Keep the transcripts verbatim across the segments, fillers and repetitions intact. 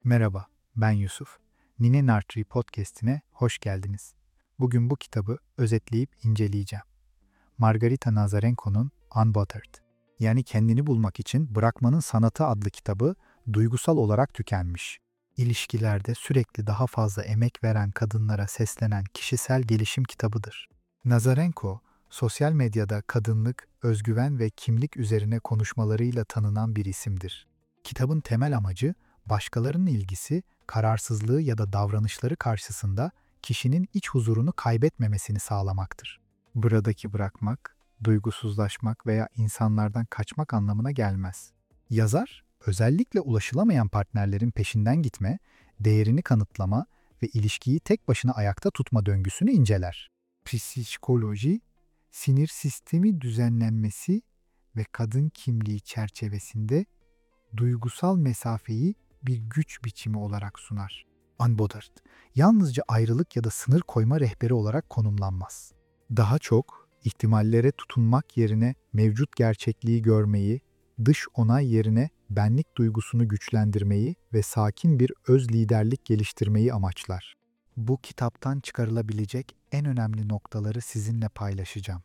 Merhaba, ben Yusuf. Nine Nartree podcast'ine hoş geldiniz. Bugün bu kitabı özetleyip inceleyeceğim. Margarita Nazarenko'nun Unbuttered, yani kendini bulmak için bırakmanın sanatı adlı kitabı duygusal olarak tükenmiş. İlişkilerde sürekli daha fazla emek veren kadınlara seslenen kişisel gelişim kitabıdır. Nazarenko, sosyal medyada kadınlık, özgüven ve kimlik üzerine konuşmalarıyla tanınan bir isimdir. Kitabın temel amacı, başkalarının ilgisi, kararsızlığı ya da davranışları karşısında kişinin iç huzurunu kaybetmemesini sağlamaktır. Buradaki bırakmak, duygusuzlaşmak veya insanlardan kaçmak anlamına gelmez. Yazar, özellikle ulaşılamayan partnerlerin peşinden gitme, değerini kanıtlama ve ilişkiyi tek başına ayakta tutma döngüsünü inceler. Psikoloji, sinir sistemi düzenlenmesi ve kadın kimliği çerçevesinde duygusal mesafeyi bir güç biçimi olarak sunar. Unbothered, yalnızca ayrılık ya da sınır koyma rehberi olarak konumlanmaz. Daha çok ihtimallere tutunmak yerine mevcut gerçekliği görmeyi, dış onay yerine benlik duygusunu güçlendirmeyi ve sakin bir öz liderlik geliştirmeyi amaçlar. Bu kitaptan çıkarılabilecek en önemli noktaları sizinle paylaşacağım.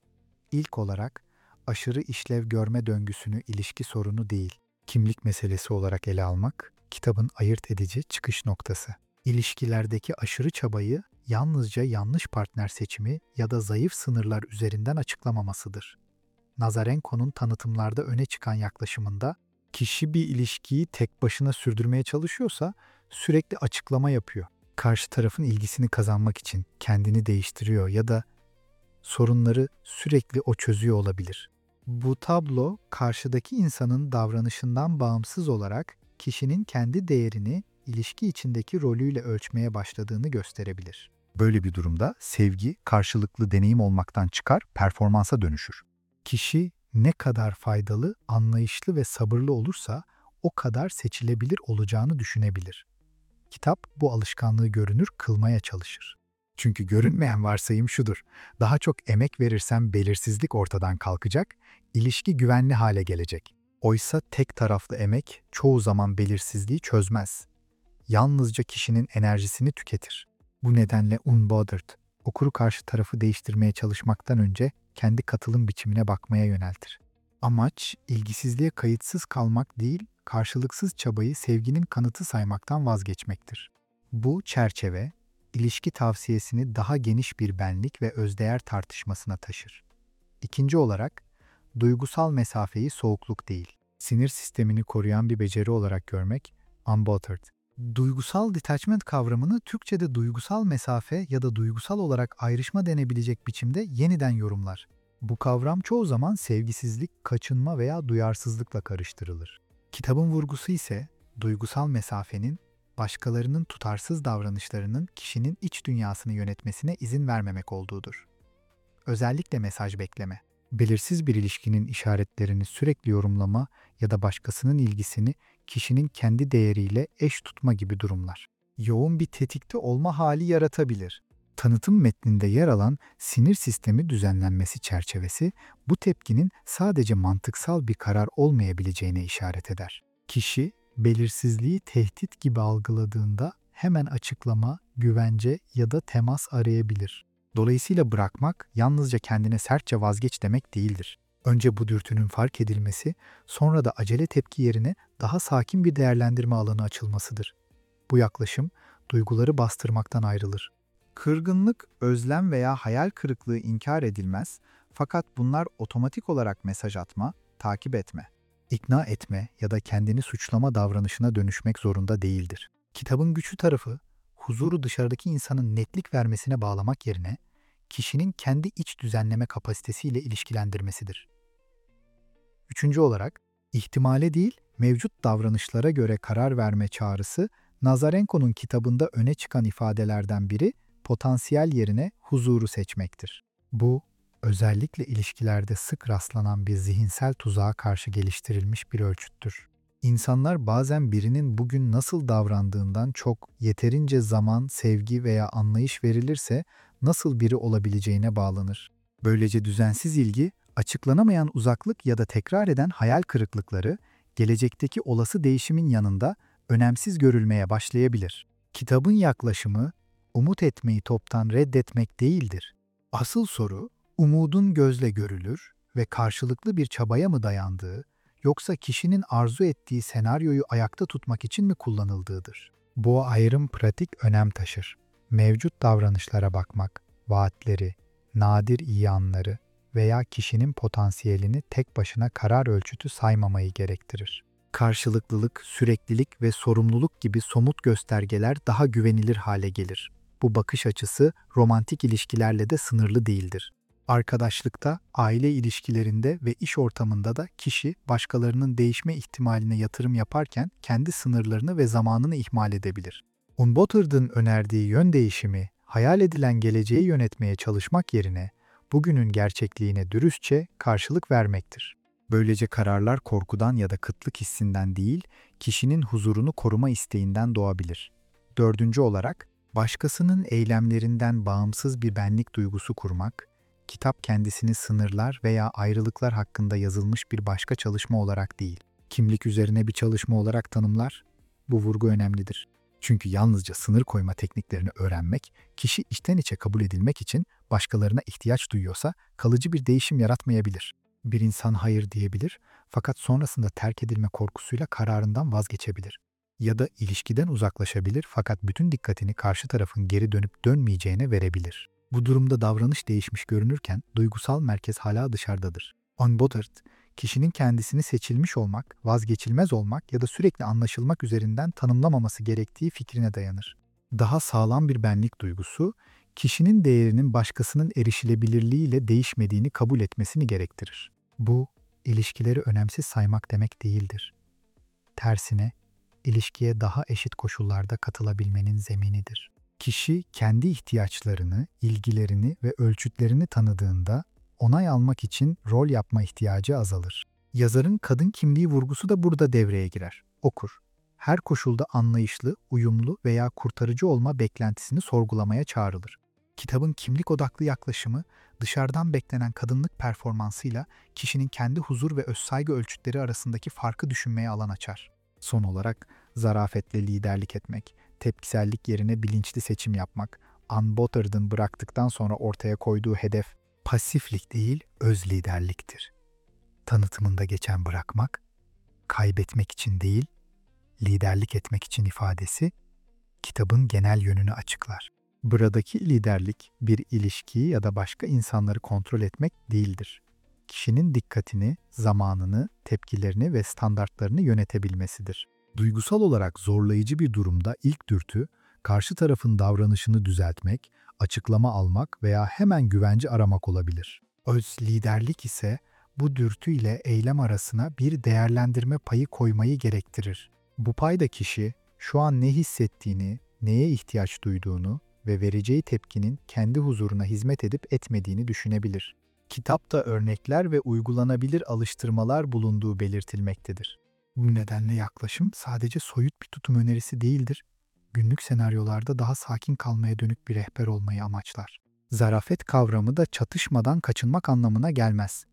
İlk olarak, aşırı işlev görme döngüsünü ilişki sorunu değil, kimlik meselesi olarak ele almak, kitabın ayırt edici çıkış noktası. İlişkilerdeki aşırı çabayı yalnızca yanlış partner seçimi ya da zayıf sınırlar üzerinden açıklamamasıdır. Nazarenko'nun tanıtımlarda öne çıkan yaklaşımında, kişi bir ilişkiyi tek başına sürdürmeye çalışıyorsa sürekli açıklama yapıyor. Karşı tarafın ilgisini kazanmak için kendini değiştiriyor ya da sorunları sürekli o çözüyor olabilir. Bu tablo, karşıdaki insanın davranışından bağımsız olarak kişinin kendi değerini ilişki içindeki rolüyle ölçmeye başladığını gösterebilir. Böyle bir durumda sevgi karşılıklı deneyim olmaktan çıkar, performansa dönüşür. Kişi ne kadar faydalı, anlayışlı ve sabırlı olursa o kadar seçilebilir olacağını düşünebilir. Kitap bu alışkanlığı görünür kılmaya çalışır. Çünkü görünmeyen varsayım şudur: daha çok emek verirsem belirsizlik ortadan kalkacak, ilişki güvenli hale gelecek. Oysa tek taraflı emek çoğu zaman belirsizliği çözmez. Yalnızca kişinin enerjisini tüketir. Bu nedenle Unbothered, okuru karşı tarafı değiştirmeye çalışmaktan önce kendi katılım biçimine bakmaya yöneltir. Amaç, ilgisizliğe kayıtsız kalmak değil, karşılıksız çabayı sevginin kanıtı saymaktan vazgeçmektir. Bu çerçeve, ilişki tavsiyesini daha geniş bir benlik ve özdeğer tartışmasına taşır. İkinci olarak, duygusal mesafeyi soğukluk değil, sinir sistemini koruyan bir beceri olarak görmek, Unbothered. Duygusal detachment kavramını Türkçe'de duygusal mesafe ya da duygusal olarak ayrışma denebilecek biçimde yeniden yorumlar. Bu kavram çoğu zaman sevgisizlik, kaçınma veya duyarsızlıkla karıştırılır. Kitabın vurgusu ise duygusal mesafenin, başkalarının tutarsız davranışlarının kişinin iç dünyasını yönetmesine izin vermemek olduğudur. Özellikle mesaj bekleme, belirsiz bir ilişkinin işaretlerini sürekli yorumlama ya da başkasının ilgisini kişinin kendi değeriyle eş tutma gibi durumlar. Yoğun bir tetikte olma hali yaratabilir. Tanıtım metninde yer alan sinir sistemi düzenlenmesi çerçevesi, bu tepkinin sadece mantıksal bir karar olmayabileceğine işaret eder. Kişi, belirsizliği tehdit gibi algıladığında hemen açıklama, güvence ya da temas arayabilir. Dolayısıyla bırakmak yalnızca kendine sertçe vazgeç demek değildir. Önce bu dürtünün fark edilmesi, sonra da acele tepki yerine daha sakin bir değerlendirme alanı açılmasıdır. Bu yaklaşım, duyguları bastırmaktan ayrılır. Kırgınlık, özlem veya hayal kırıklığı inkar edilmez, fakat bunlar otomatik olarak mesaj atma, takip etme, ikna etme ya da kendini suçlama davranışına dönüşmek zorunda değildir. Kitabın güçlü tarafı, huzuru dışarıdaki insanın netlik vermesine bağlamak yerine, kişinin kendi iç düzenleme kapasitesiyle ilişkilendirmesidir. Üçüncü olarak, ihtimale değil, mevcut davranışlara göre karar verme çağrısı, Nazarenko'nun kitabında öne çıkan ifadelerden biri, potansiyel yerine huzuru seçmektir. Bu, özellikle ilişkilerde sık rastlanan bir zihinsel tuzağa karşı geliştirilmiş bir ölçüttür. İnsanlar bazen birinin bugün nasıl davrandığından çok yeterince zaman, sevgi veya anlayış verilirse nasıl biri olabileceğine bağlanır. Böylece düzensiz ilgi, açıklanamayan uzaklık ya da tekrar eden hayal kırıklıkları, gelecekteki olası değişimin yanında önemsiz görülmeye başlayabilir. Kitabın yaklaşımı, umut etmeyi toptan reddetmek değildir. Asıl soru, umudun gözle görülür ve karşılıklı bir çabaya mı dayandığı, yoksa kişinin arzu ettiği senaryoyu ayakta tutmak için mi kullanıldığıdır. Bu ayrım pratik önem taşır. Mevcut davranışlara bakmak, vaatleri, nadir iyi anları veya kişinin potansiyelini tek başına karar ölçütü saymamayı gerektirir. Karşılıklılık, süreklilik ve sorumluluk gibi somut göstergeler daha güvenilir hale gelir. Bu bakış açısı romantik ilişkilerle de sınırlı değildir. Arkadaşlıkta, aile ilişkilerinde ve iş ortamında da kişi başkalarının değişme ihtimaline yatırım yaparken kendi sınırlarını ve zamanını ihmal edebilir. Unbotter'ın önerdiği yön değişimi, hayal edilen geleceği yönetmeye çalışmak yerine bugünün gerçekliğine dürüstçe karşılık vermektir. Böylece kararlar korkudan ya da kıtlık hissinden değil, kişinin huzurunu koruma isteğinden doğabilir. Dördüncü olarak, başkasının eylemlerinden bağımsız bir benlik duygusu kurmak, kitap kendisini sınırlar veya ayrılıklar hakkında yazılmış bir başka çalışma olarak değil, kimlik üzerine bir çalışma olarak tanımlar. Bu vurgu önemlidir. Çünkü yalnızca sınır koyma tekniklerini öğrenmek, kişi içten içe kabul edilmek için başkalarına ihtiyaç duyuyorsa kalıcı bir değişim yaratmayabilir. Bir insan hayır diyebilir, fakat sonrasında terk edilme korkusuyla kararından vazgeçebilir. Ya da ilişkiden uzaklaşabilir, fakat bütün dikkatini karşı tarafın geri dönüp dönmeyeceğine verebilir. Bu durumda davranış değişmiş görünürken duygusal merkez hala dışarıdadır. Unbothered, kişinin kendisini seçilmiş olmak, vazgeçilmez olmak ya da sürekli anlaşılmak üzerinden tanımlamaması gerektiği fikrine dayanır. Daha sağlam bir benlik duygusu, kişinin değerinin başkasının erişilebilirliğiyle değişmediğini kabul etmesini gerektirir. Bu, ilişkileri önemsiz saymak demek değildir. Tersine, ilişkiye daha eşit koşullarda katılabilmenin zeminidir. Kişi kendi ihtiyaçlarını, ilgilerini ve ölçütlerini tanıdığında onay almak için rol yapma ihtiyacı azalır. Yazarın kadın kimliği vurgusu da burada devreye girer. Okur, her koşulda anlayışlı, uyumlu veya kurtarıcı olma beklentisini sorgulamaya çağrılır. Kitabın kimlik odaklı yaklaşımı, dışarıdan beklenen kadınlık performansıyla kişinin kendi huzur ve özsaygı ölçütleri arasındaki farkı düşünmeye alan açar. Son olarak, zarafetle liderlik etmek, tepkisellik yerine bilinçli seçim yapmak, Unbottered'ın bıraktıktan sonra ortaya koyduğu hedef, pasiflik değil, öz liderliktir. Tanıtımında geçen bırakmak, kaybetmek için değil, liderlik etmek için ifadesi, kitabın genel yönünü açıklar. Buradaki liderlik, bir ilişkiyi ya da başka insanları kontrol etmek değildir. Kişinin dikkatini, zamanını, tepkilerini ve standartlarını yönetebilmesidir. Duygusal olarak zorlayıcı bir durumda ilk dürtü, karşı tarafın davranışını düzeltmek, açıklama almak veya hemen güvence aramak olabilir. Öz liderlik ise bu dürtü ile eylem arasına bir değerlendirme payı koymayı gerektirir. Bu payda kişi şu an ne hissettiğini, neye ihtiyaç duyduğunu ve vereceği tepkinin kendi huzuruna hizmet edip etmediğini düşünebilir. Kitapta örnekler ve uygulanabilir alıştırmalar bulunduğu belirtilmektedir. Bu nedenle yaklaşım sadece soyut bir tutum önerisi değildir, günlük senaryolarda daha sakin kalmaya dönük bir rehber olmayı amaçlar. Zarafet kavramı da çatışmadan kaçınmak anlamına gelmez.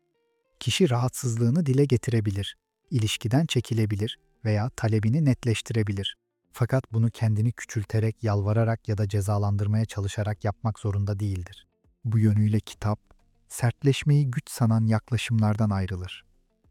Kişi rahatsızlığını dile getirebilir, ilişkiden çekilebilir veya talebini netleştirebilir. Fakat bunu kendini küçülterek, yalvararak ya da cezalandırmaya çalışarak yapmak zorunda değildir. Bu yönüyle kitap, sertleşmeyi güç sanan yaklaşımlardan ayrılır.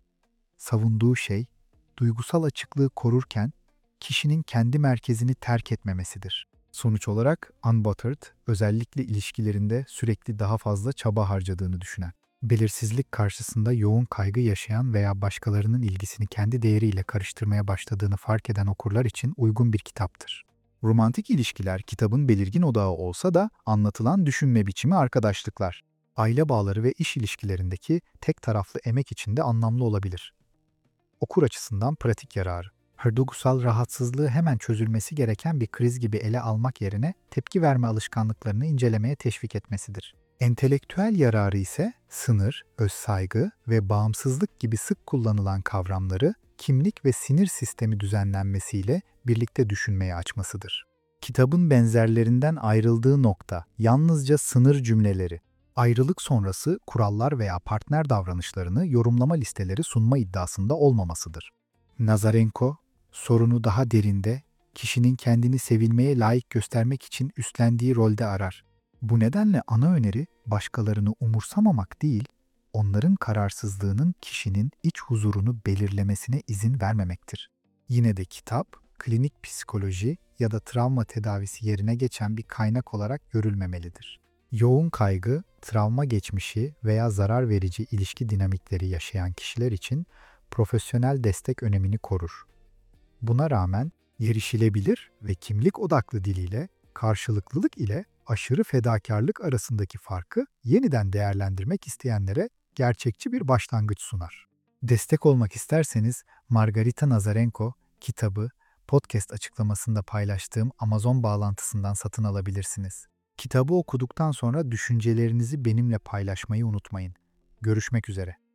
Savunduğu şey, duygusal açıklığı korurken kişinin kendi merkezini terk etmemesidir. Sonuç olarak Unbottered, özellikle ilişkilerinde sürekli daha fazla çaba harcadığını düşünen, belirsizlik karşısında yoğun kaygı yaşayan veya başkalarının ilgisini kendi değeriyle karıştırmaya başladığını fark eden okurlar için uygun bir kitaptır. Romantik ilişkiler kitabın belirgin odağı olsa da anlatılan düşünme biçimi arkadaşlıklar, aile bağları ve iş ilişkilerindeki tek taraflı emek içinde anlamlı olabilir. Okur açısından pratik yararı. Her duygusal rahatsızlığı hemen çözülmesi gereken bir kriz gibi ele almak yerine tepki verme alışkanlıklarını incelemeye teşvik etmesidir. Entelektüel yararı ise sınır, özsaygı ve bağımsızlık gibi sık kullanılan kavramları kimlik ve sinir sistemi düzenlenmesiyle birlikte düşünmeye açmasıdır. Kitabın benzerlerinden ayrıldığı nokta yalnızca sınır cümleleri. Ayrılık sonrası kurallar veya partner davranışlarını yorumlama listeleri sunma iddiasında olmamasıdır. Nazarenko, Sorunu daha derinde, kişinin kendini sevilmeye layık göstermek için üstlendiği rolde arar. Bu nedenle ana öneri başkalarını umursamamak değil, onların kararsızlığının kişinin iç huzurunu belirlemesine izin vermemektir. Yine de kitap, klinik psikoloji ya da travma tedavisi yerine geçen bir kaynak olarak görülmemelidir. Yoğun kaygı, travma geçmişi veya zarar verici ilişki dinamikleri yaşayan kişiler için profesyonel destek önemini korur. Buna rağmen erişilebilir ve kimlik odaklı diliyle karşılıklılık ile aşırı fedakarlık arasındaki farkı yeniden değerlendirmek isteyenlere gerçekçi bir başlangıç sunar. Destek olmak isterseniz Margarita Nazarenko kitabı podcast açıklamasında paylaştığım Amazon bağlantısından satın alabilirsiniz. Kitabı okuduktan sonra düşüncelerinizi benimle paylaşmayı unutmayın. Görüşmek üzere.